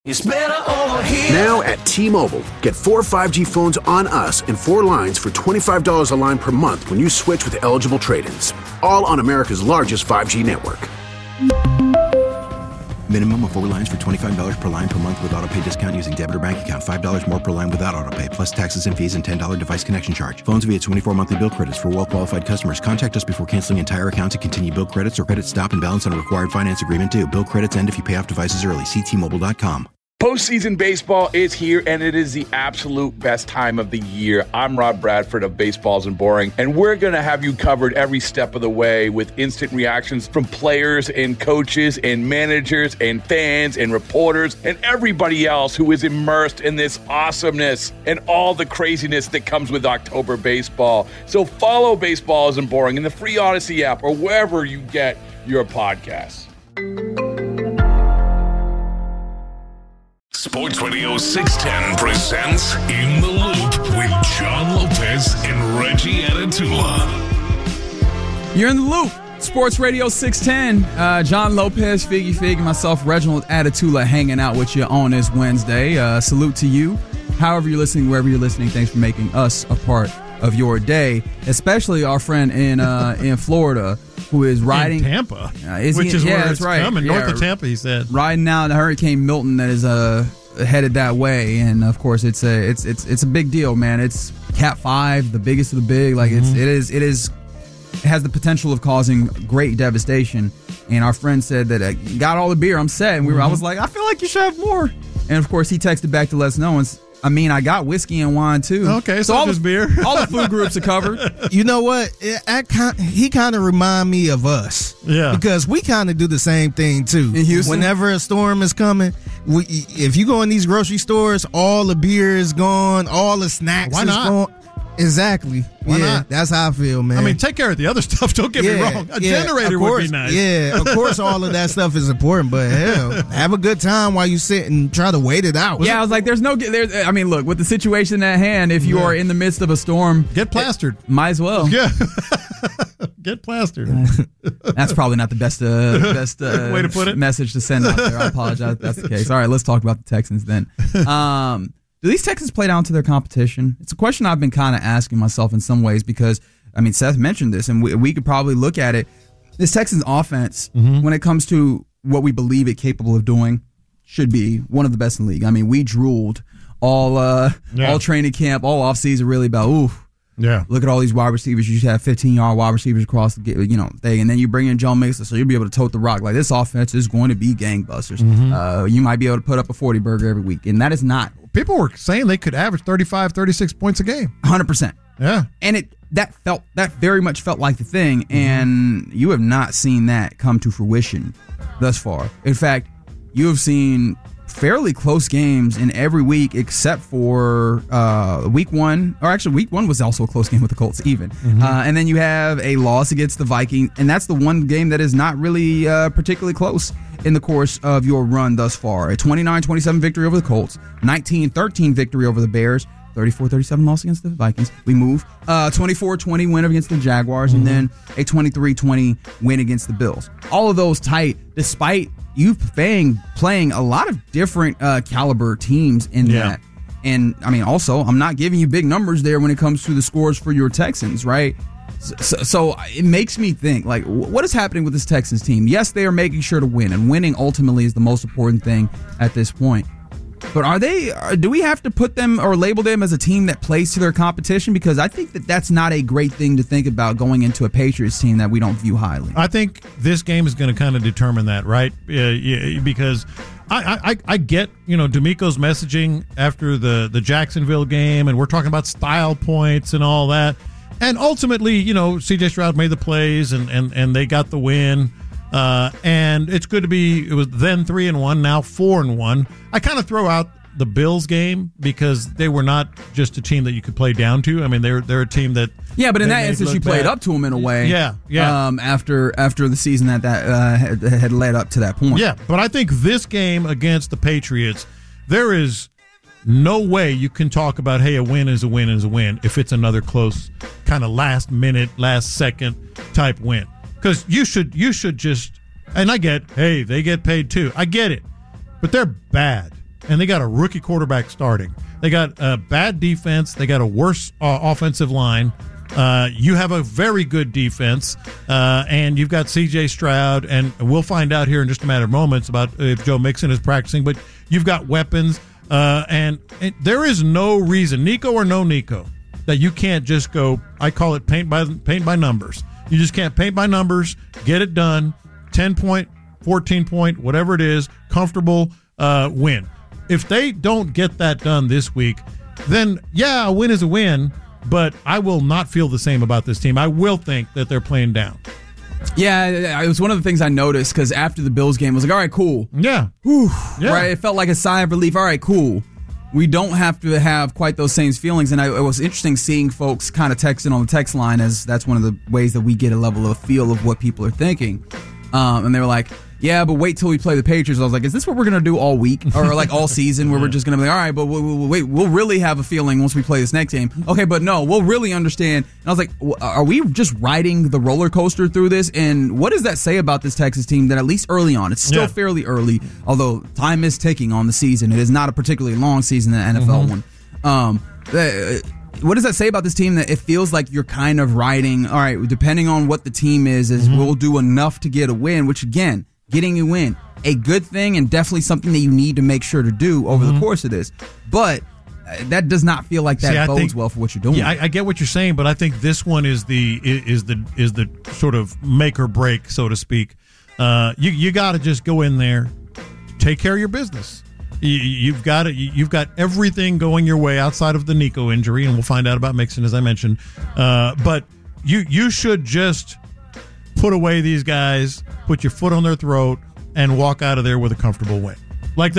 It's better over here. Now at T-Mobile, get 4 5G phones on us and 4 lines for $25 a line per month when you switch with eligible trade-ins. All on America's largest 5G network. Minimum of 4 lines for $25 per line per month with autopay discount using debit or bank account. $5 more per line without autopay, plus taxes and fees and $10 device connection charge. Phones via 24 monthly bill credits for well-qualified customers. Contact us before canceling entire account to continue bill credits or credit stop and balance on a required finance agreement due. Bill credits end if you pay off devices early. See T-Mobile.com. Postseason baseball is here, and it is the absolute best time of the year. I'm Rob Bradford of Baseballs and Boring, and we're going to have you covered every step of the way with instant reactions from players and coaches and managers and fans and reporters and everybody else who is immersed in this awesomeness and all the craziness that comes with October baseball. So follow Baseballs and Boring in the free Odyssey app or wherever you get your podcasts. Sports Radio 610 presents In the Loop with John Lopez and Reggie Atatula. You're in the loop. Sports Radio 610. John Lopez, Figgy Fig, and myself, Reginald Atatula, hanging out with you on this Wednesday. Salute to you. However you're listening, wherever you're listening, thanks for making us a part of your day, especially our friend in Florida who is riding in Tampa, which is where it's coming. North of Tampa, he said, riding out the Hurricane Milton that is headed that way, and of course it's a big deal, man. It's Cat 5, the biggest of the big. Like it has the potential of causing great devastation. And our friend said that got all the beer, I'm set. And I was like, I feel like you should have more. And of course he texted back to let us know. I got whiskey and wine too. Okay, so all just beer. All the food groups are covered. You know what? He kind of remind me of us. Yeah. Because we kind of do the same thing too. In Houston? Whenever a storm is coming, if you go in these grocery stores, all the beer is gone, all the snacks is gone. Exactly. Why not? That's how I feel, man. I mean, take care of the other stuff. Don't get me wrong. A generator would be nice. Yeah, of course, all of that stuff is important. But hell, have a good time while you sit and try to wait it out. Yeah, I was like, look, with the situation at hand, if you are in the midst of a storm, get plastered. Might as well. Yeah. Get plastered. That's probably not the best way to put it. Message to send out there. I apologize if that's the case. All right, let's talk about the Texans then. Do these Texans play down to their competition? It's a question I've been kind of asking myself in some ways because, Seth mentioned this, and we could probably look at it. This Texans offense, when it comes to what we believe it capable of doing, should be one of the best in the league. I mean, we drooled all training camp, all offseason really about, look at all these wide receivers. You should have 15-yard wide receivers across the thing, and then you bring in Joe Mixon, so you'll be able to tote the rock. Like, this offense is going to be gangbusters. You might be able to put up a 40-burger every week, and that is not. People were saying they could average 35, 36 points a game. 100%. Yeah. And that very much felt like the thing, and you have not seen that come to fruition thus far. In fact, you have seen fairly close games in every week except for week one. Or actually, week one was also a close game with the Colts even. And then you have a loss against the Vikings, and that's the one game that is not really particularly close in the course of your run thus far. A 29-27 victory over the Colts, 19-13 victory over the Bears, 34-37 loss against the Vikings. We move. 24-20 win against the Jaguars, and then a 23-20 win against the Bills. All of those tight, despite you playing a lot of different caliber teams in that. And, also, I'm not giving you big numbers there when it comes to the scores for your Texans, right? So it makes me think, like, what is happening with this Texans team? Yes, they are making sure to win, and winning ultimately is the most important thing at this point. But do we have to put them or label them as a team that plays to their competition? Because I think that's not a great thing to think about going into a Patriots team that we don't view highly. I think this game is going to kind of determine that, right? Because I get, D'Amico's messaging after the Jacksonville game, and we're talking about style points and all that. And ultimately, C.J. Stroud made the plays, and they got the win. And it's good to be. It was then 3-1, now 4-1. I kind of throw out the Bills game because they were not just a team that you could play down to. I mean, they're a team that. Yeah, but in that instance, you played up to them in a way. Yeah. After the season that had led up to that point. Yeah, but I think this game against the Patriots, there is no way you can talk about, hey, a win is a win is a win if it's another close kind of last minute, last second type win. Because you should just, and I get, hey, they get paid too. I get it. But they're bad. and they got a rookie quarterback starting. They got a bad defense. They got a worse offensive line. You have a very good defense, and you've got C.J. Stroud, and we'll find out here in just a matter of moments about if Joe Mixon is practicing, but you've got weapons, and there is no reason, Nico or no Nico, that you can't just go, I call it paint by numbers. You just can't paint by numbers, get it done, 10-point, 14-point, whatever it is, comfortable, win. If they don't get that done this week, then, yeah, a win is a win, but I will not feel the same about this team. I will think that they're playing down. Yeah, it was one of the things I noticed because after the Bills game, I was like, all right, cool. Yeah. Whew, yeah. Right? It felt like a sigh of relief. All right, cool. We don't have to have quite those same feelings. And it was interesting seeing folks kind of texting on the text line, as that's one of the ways that we get a level of feel of what people are thinking. And they were like, yeah, but wait till we play the Patriots. I was like, is this what we're going to do all week or like all season where we're just going to be like, all right, but wait, we'll really have a feeling once we play this next game. Okay, but no, we'll really understand. And I was like, are we just riding the roller coaster through this? And what does that say about this Texas team that at least early on, it's still fairly early, although time is ticking on the season. It is not a particularly long season, the NFL one. What does that say about this team that it feels like you're kind of riding, all right, depending on what the team is we'll do enough to get a win, which again, getting a win, a good thing and definitely something that you need to make sure to do over the course of this. But that does not feel like that bodes well for what you're doing. Yeah, I get what you're saying, but I think this one is the sort of make or break, so to speak. You got to just go in there, take care of your business. You've got everything going your way outside of the Nico injury, and we'll find out about Mixon, as I mentioned. But you should just put away these guys, put your foot on their throat, and walk out of there with a comfortable win. Like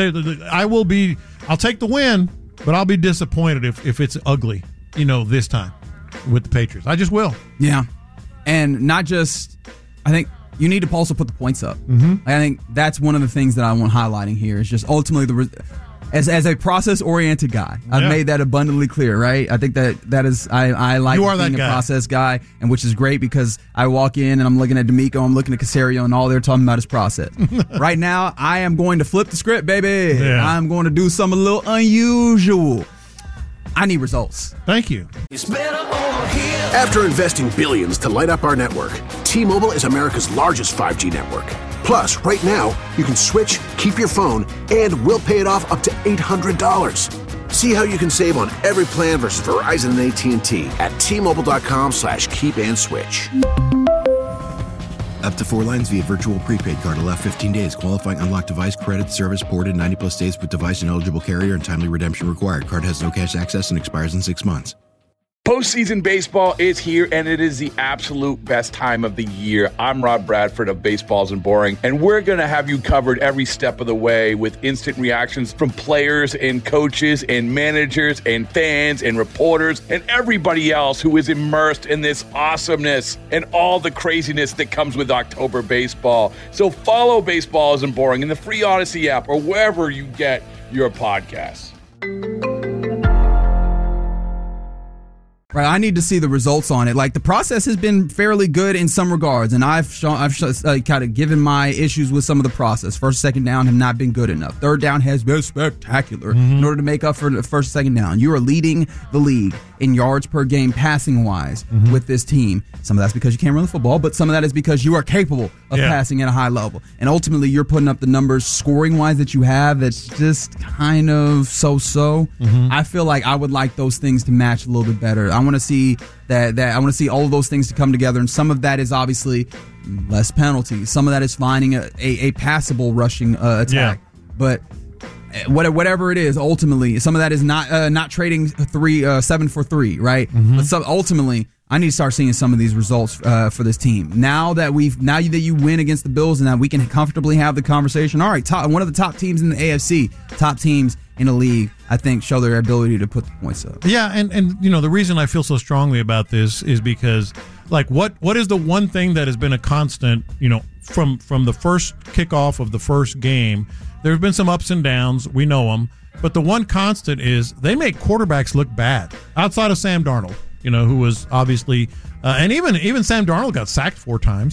I'll take the win, but I'll be disappointed if it's ugly, this time with the Patriots. I just will. Yeah, and not just. I think you need to also put the points up. I think that's one of the things that I want highlighting here is just ultimately as a process-oriented guy, I've made that abundantly clear, right? I think that is I like being a process guy, and which is great because I walk in and I'm looking at D'Amico, I'm looking at Caserio, and all they're talking about is process. Right now, I am going to flip the script, baby. Yeah. I'm going to do something a little unusual. I need results. Thank you. After investing billions to light up our network, T-Mobile is America's largest 5G network. Plus, right now, you can switch, keep your phone, and we'll pay it off up to $800. See how you can save on every plan versus Verizon and AT&T at T-Mobile.com/keep-and-switch. Up to 4 lines via virtual prepaid card. Allow 15 days. Qualifying unlocked device credit. Service ported 90-plus days with device and eligible carrier and timely redemption required. Card has no cash access and expires in 6 months. Postseason baseball is here, and it is the absolute best time of the year. I'm Rob Bradford of Baseballs and Boring, and we're going to have you covered every step of the way with instant reactions from players and coaches and managers and fans and reporters and everybody else who is immersed in this awesomeness and all the craziness that comes with October baseball. So follow Baseballs and Boring in the free Odyssey app or wherever you get your podcasts. Right, I need to see the results on it. Like, the process has been fairly good in some regards, and I've kind of given my issues with some of the process. First, second down have not been good enough. Third down has been spectacular in order to make up for the first, second down. You are leading the league in yards per game passing-wise with this team. Some of that's because you can't run the football, but some of that is because you are capable of passing at a high level. And ultimately, you're putting up the numbers scoring-wise that you have that's just kind of so-so. I feel like I would like those things to match a little bit better. I want to see that I want to see all of those things to come together, and some of that is obviously less penalties. Some of that is finding a passable rushing attack. But whatever it is, ultimately, some of that is not trading 7 for 3, right? But ultimately, I need to start seeing some of these results for this team. Now that you win against the Bills and that we can comfortably have the conversation. All right, one of the top teams in the AFC, top teams in the league, I think, show their ability to put the points up. Yeah, and the reason I feel so strongly about this is because, like, what is the one thing that has been a constant, from the first kickoff of the first game? There have been some ups and downs. We know them. But the one constant is they make quarterbacks look bad outside of Sam Darnold, who was obviously and even Sam Darnold got sacked 4 times.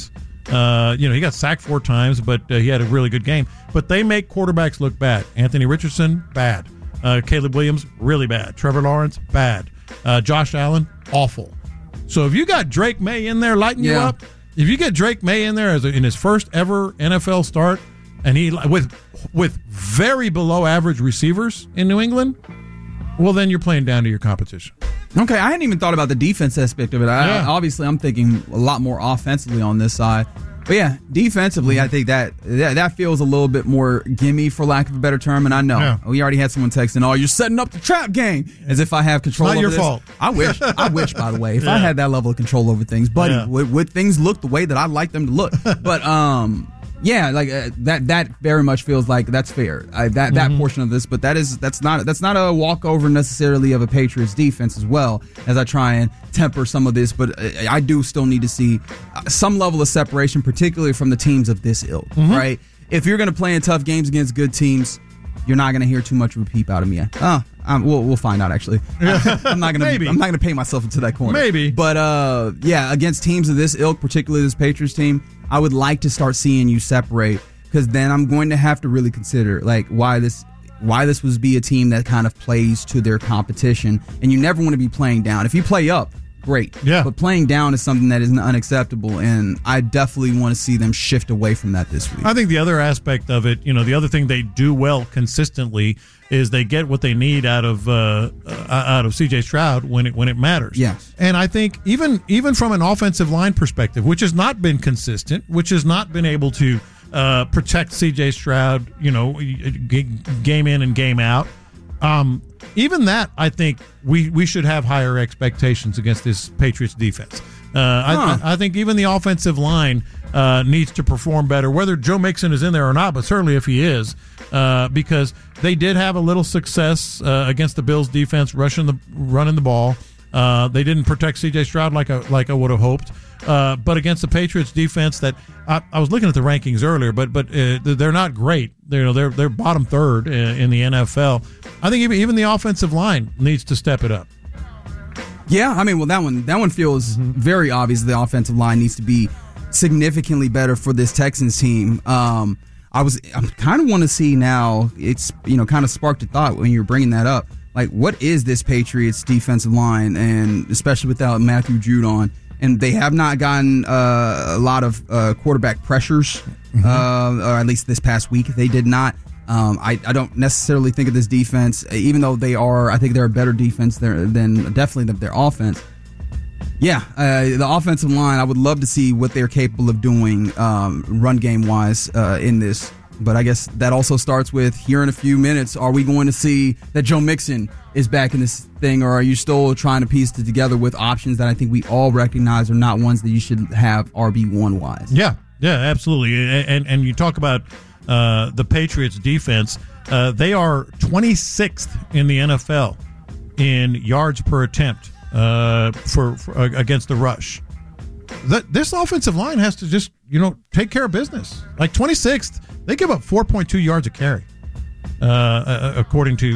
He got sacked 4 times, but he had a really good game. But they make quarterbacks look bad. Anthony Richardson, bad. Caleb Williams, really bad. Trevor Lawrence, bad. Josh Allen, awful. So if you got Drake May in there lighting you up, if you get Drake May in there in his first ever NFL start, and he with very below average receivers in New England, well, then you're playing down to your competition. Okay, I hadn't even thought about the defense aspect of it. Obviously, I'm thinking a lot more offensively on this side. But yeah, defensively, I think that feels a little bit more gimme, for lack of a better term. And I know we already had someone texting, "Oh, you're setting up the trap game," as if I have control. Not over your this. fault. I wish. By the way, if I had that level of control over things, buddy, would things look the way that I'd like them to look? But that very much feels like that's fair. That portion of this, but that's not a walkover necessarily of a Patriots defense as well, as I try and temper some of this. But I do still need to see some level of separation, particularly from the teams of this ilk. Right? If you're going to play in tough games against good teams, you're not going to hear too much of a peep out of me. We'll find out. Actually, I'm not going to pay myself into that corner. Maybe, but against teams of this ilk, particularly this Patriots team, I would like to start seeing you separate, because then I'm going to have to really consider why this would be a team that kind of plays to their competition, and you never want to be playing down. If you play up, great. Yeah. But playing down is something that is unacceptable, and I definitely want to see them shift away from that this week. I think the other aspect of it, the other thing they do well consistently is they get what they need out of C.J. Stroud when it matters. Yes. And I think even from an offensive line perspective, which has not been consistent, which has not been able to protect C.J. Stroud, game in and game out. Even that, I think we should have higher expectations against this Patriots defense. I think even the offensive line needs to perform better, whether Joe Mixon is in there or not, but certainly if he is, because they did have a little success against the Bills defense running the ball. They didn't protect C.J. Stroud like I would have hoped. But against the Patriots defense, that I was looking at the rankings earlier, but they're not great. They're bottom third in the NFL. I think even the offensive line needs to step it up. Yeah, I mean, well, that one feels very obvious. The offensive line needs to be significantly better for this Texans team. I kind of want to see now. It's kind of sparked a thought when you're bringing that up. Like, what is this Patriots defensive line, and especially without Matthew Judon? And they have not gotten a lot of quarterback pressures, or at least this past week they did not. I don't necessarily think of this defense, even though I think they're a better defense than definitely their offense. Yeah, the offensive line, I would love to see what they're capable of doing run game wise in this. But I guess that also starts with, here in a few minutes, are we going to see that Joe Mixon is back in this thing, or are you still trying to piece it together with options that I think we all recognize are not ones that you should have RB1 wise? Yeah, absolutely. And you talk about the Patriots defense, they are 26th in the NFL in yards per attempt for against the rush. This offensive line has to just take care of business. Like 26th, they give up 4.2 yards a carry, according to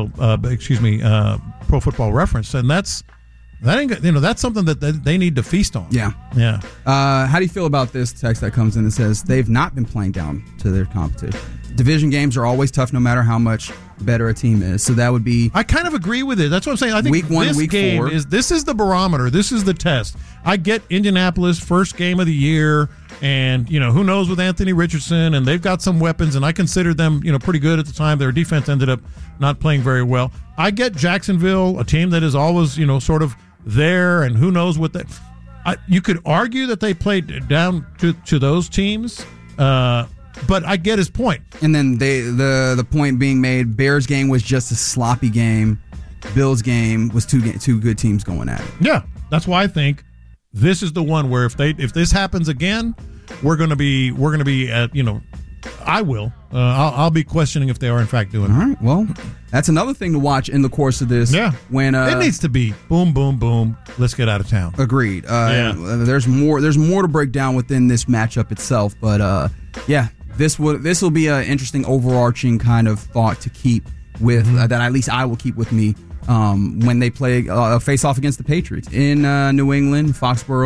Pro Football Reference, and that's something that they need to feast on. Yeah. How do you feel about this text that comes in that says they've not been playing down to their competition? Division games are always tough, no matter how much better a team is. So that would be. I kind of agree with it. That's what I'm saying. I think week 1, this week game 4. this is the barometer. This is the test. I get Indianapolis first game of the year, and who knows with Anthony Richardson, and they've got some weapons, and I considered them pretty good at the time. Their defense ended up not playing very well. I get Jacksonville, a team that is always sort of there, and who knows what that. You could argue that they played down to those teams. But I get his point. And then the point being made, Bears game was just a sloppy game. Bills game was two good teams going at it. Yeah, that's why I think this is the one where if this happens again, we're going to be at I will. I'll be questioning if they are in fact doing it. All right. Well, that's another thing to watch in the course of this. Yeah. When it needs to be boom, boom, boom. Let's get out of town. Agreed. There's more to break down within this matchup itself, but this will be an interesting overarching kind of thought to keep with that at least I will keep with me when they play face off against the Patriots in New England, Foxborough.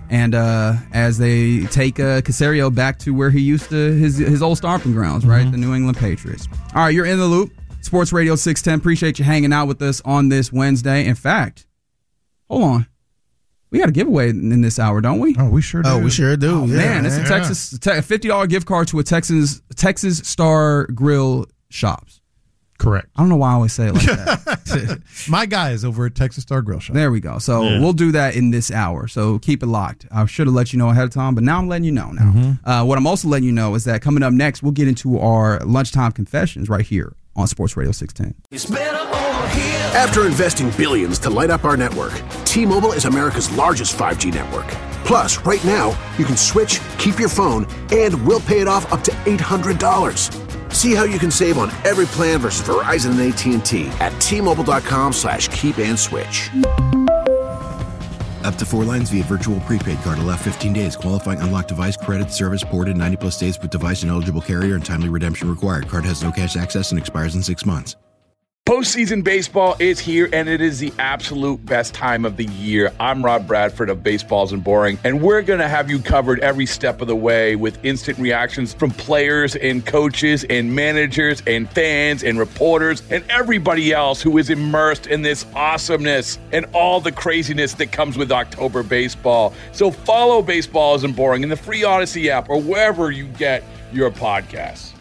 And as they take Caserio back to where he used to, his old stomping grounds, right? The New England Patriots. All right, you're in the loop. Sports Radio 610. Appreciate you hanging out with us on this Wednesday. In fact, hold on. We got a giveaway in this hour, don't we? Oh, we sure do. Oh, we sure do. Oh, man, it's a $50 gift card to a Texas Star Grill Shops. Correct. I don't know why I always say it like that. My guy is over at Texas Star Grill Shop. There we go. So we'll do that in this hour. So keep it locked. I should have let you know ahead of time, but now I'm letting you know now. What I'm also letting you know is that coming up next, we'll get into our lunchtime confessions right here on Sports Radio 610. It's better over here. After investing billions to light up our network, T-Mobile is America's largest 5G network. Plus, right now, you can switch, keep your phone, and we'll pay it off up to $800. See how you can save on every plan versus Verizon and AT&T at T-Mobile.com/keep-and-switch. Up to 4 lines via virtual prepaid card. Allow 15 days. Qualifying unlocked device credit service ported 90-plus days with device and eligible carrier and timely redemption required. Card has no cash access and expires in 6 months. Postseason baseball is here, and it is the absolute best time of the year. I'm Rob Bradford of Baseballs and Boring, and we're going to have you covered every step of the way with instant reactions from players and coaches and managers and fans and reporters and everybody else who is immersed in this awesomeness and all the craziness that comes with October baseball. So follow Baseballs and Boring in the free Odyssey app or wherever you get your podcasts.